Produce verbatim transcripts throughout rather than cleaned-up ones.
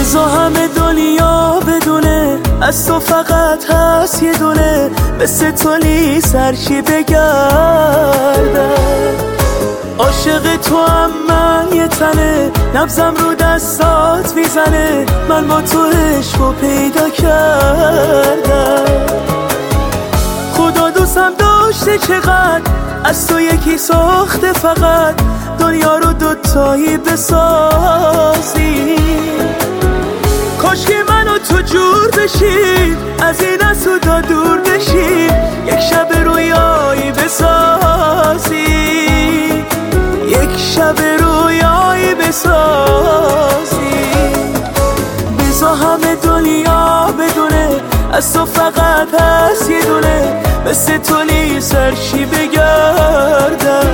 بزا همه دنیا بدونه از تو فقط هست یه دونه، مثل تو نیست هرچی بگردم. عاشق تو هم من یه تنه، نبزم رو دستات میزنه، من با تو عشقو پیدا کردم. خدا دوستم داشته چقدر، از تو یکی ساخته فقط، دنیا رو دوتایی بسازی. کاش که من و تو جور بشیم، از این از تو دور بشیم، یک شب رویایی بسازی، یک شب رویایی بسازی. بزا همه دنیا بدونه از تو فقط هست یه دونه، مثل تو نیست هرچی بگردم.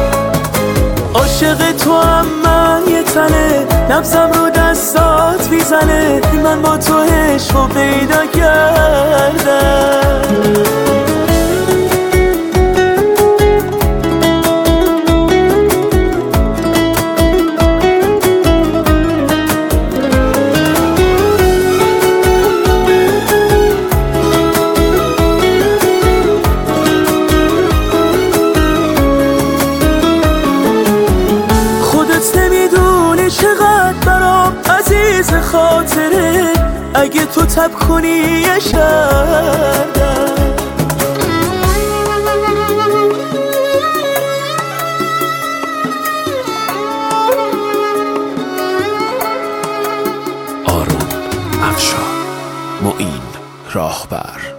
عاشق تو هم من یه تنه، نبزم رو دستات میزنه، من با تو عشقو پیدا کردم. نمیدونی چقدر برام عزیز خاطره، اگه تو تب کنی یه شردم. آروم افشار، معین راهبر.